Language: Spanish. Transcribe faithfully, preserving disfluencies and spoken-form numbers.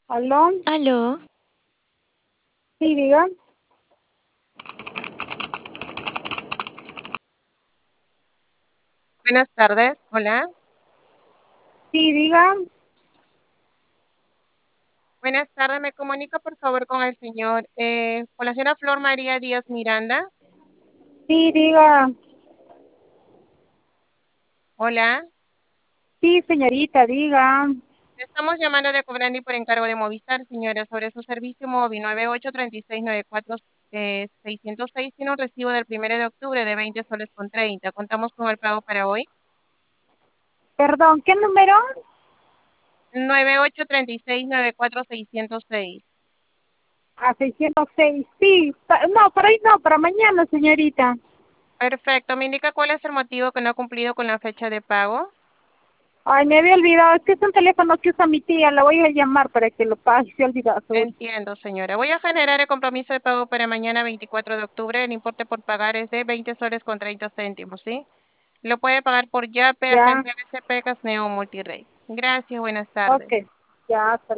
¿Aló? Aló, Sí, diga. Buenas tardes, hola. Sí, diga. Buenas tardes, me comunico por favor con el señor, eh, con la señora Flor María Díaz Miranda. Sí, diga. Hola, Sí, señorita, diga. estamos llamando de Cobrandi por encargo de Movistar, señora, sobre su servicio móvil nueve ocho tres seis nueve cuatro eh, seiscientos seis. Tiene un recibo del primero de octubre de veinte soles con treinta. Contamos con el pago para hoy. Perdón, ¿qué número? nueve ocho tres seis nueve cuatro seiscientos seis. A seiscientos seis. Sí. Pa- No, para hoy no, para mañana, señorita. Perfecto, me indica cuál es el motivo que no ha cumplido con la fecha de pago. Ay, me había olvidado. Es que es un teléfono que usa mi tía. La voy a llamar para que lo pague. Se ha olvidado, seguro. Entiendo, señora. Voy a generar el compromiso de pago para mañana veinticuatro de octubre. El importe por pagar es de veinte soles con treinta céntimos, ¿sí? Lo puede pagar por Yape, Ya. Argentina B C P, Casneo o Multirrey. Gracias, buenas tardes. Ok. Ya, hasta